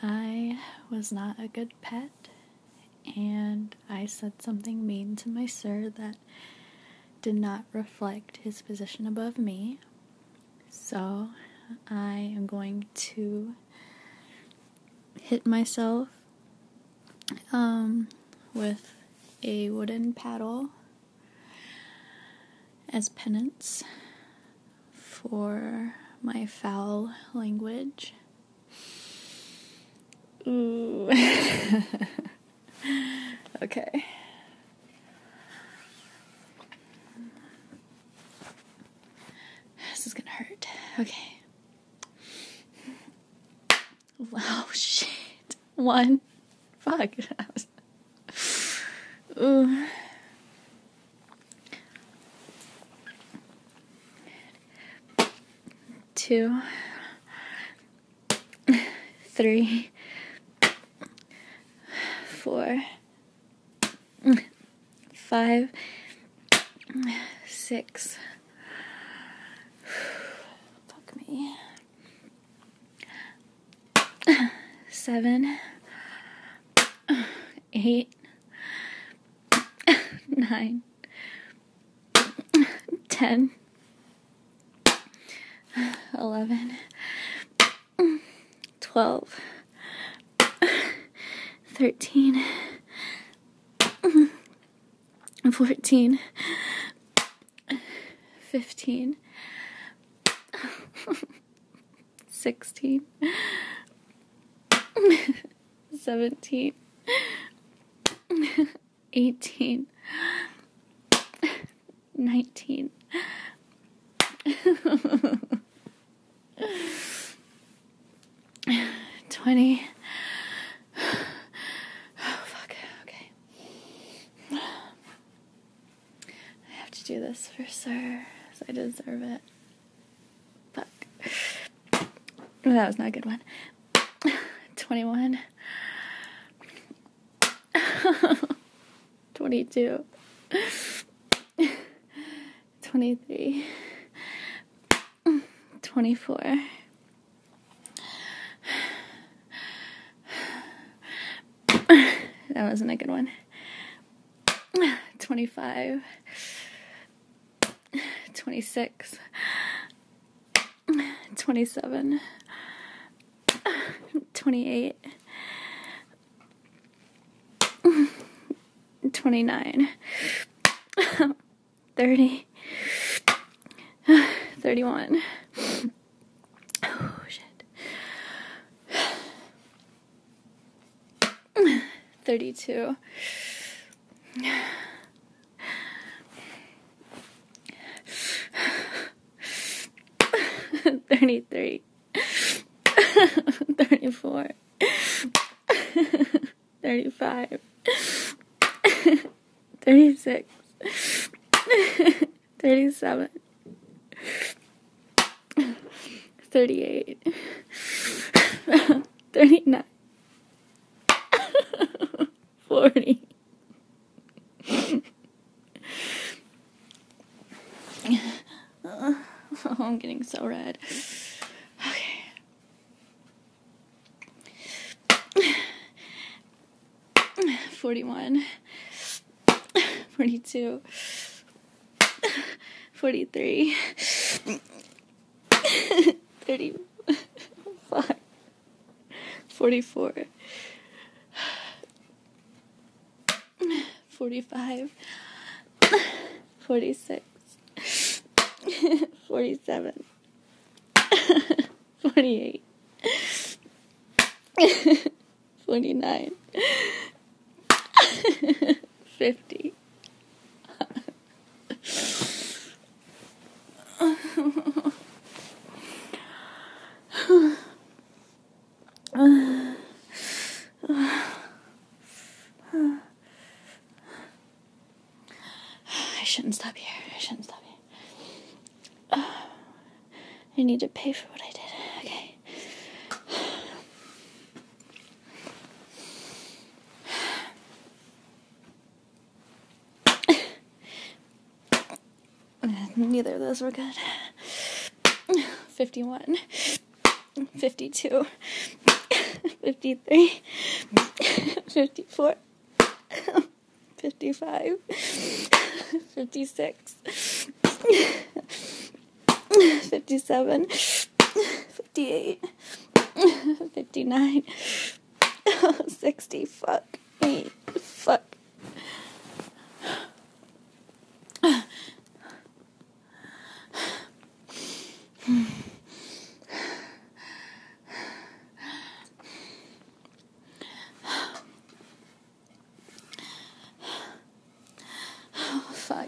I was not a good pet, and I said something mean to my sir that did not reflect his position above me. So I am going to hit myself with a wooden paddle as penance for my foul language. Ooh. Okay. This is gonna hurt. Okay. Oh, shit. 1. Fuck. Ooh. 2. 3. 4. 5. 6. Fuck me. 7. 8. 9. 10. 11. 12. 13. 14. 15. 16. 17. 18. 19. 20. Oh, fuck. Okay. I have to do this for sir, because I deserve it. Fuck. That was not a good one. 21. 22. 23. 24. That wasn't a good one. 25. 26. 27. 28. 29. 30. 31. Oh, shit. 32. 33. 34. 35. 36. 37. 38. 39. 40. Oh, I'm getting so red. Okay. 41. 42. 43. 30. Fuck. 44. 45. 46. 47. 48. 49. 50. I shouldn't stop here. I need to pay for what I did. Okay. Neither of those were good. 51. 52. 53, 54, 55, 56, 57, 58, 59, 60, fuck me, fuck. Fuck.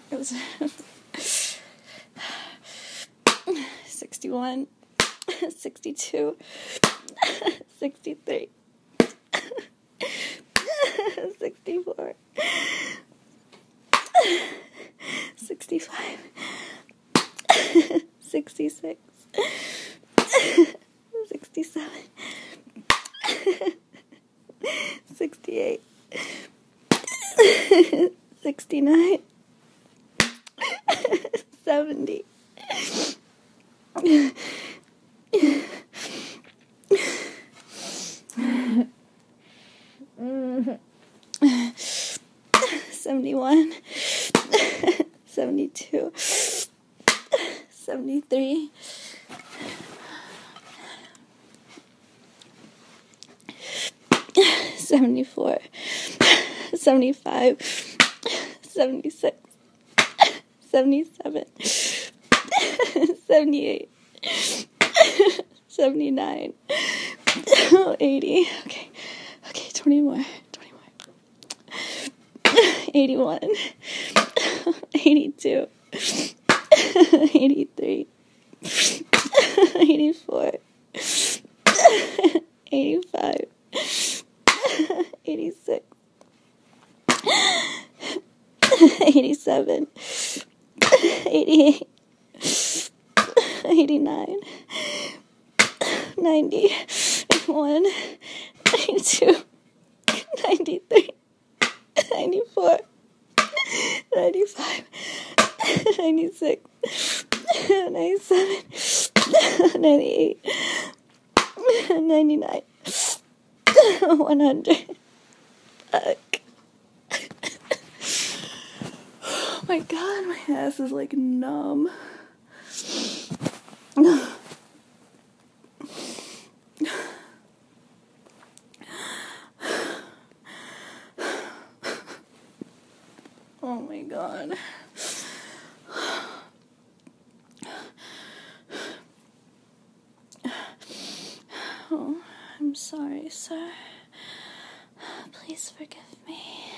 61, 62, 63, 64, 65, 66, 67, 68, 69, 70, 71, 72, 73, 74, 75, 76, 77, 78, 79, 80, okay, 20 more, 81, 82, 83, 84, 85, 86, 87, 88, 89, 90, 91, 92, 93, 94, 95, 96, 97, 98, 99, 100. Fuck. Oh my god, my ass is like numb. Oh my god. Oh, I'm sorry, sir. Please forgive me.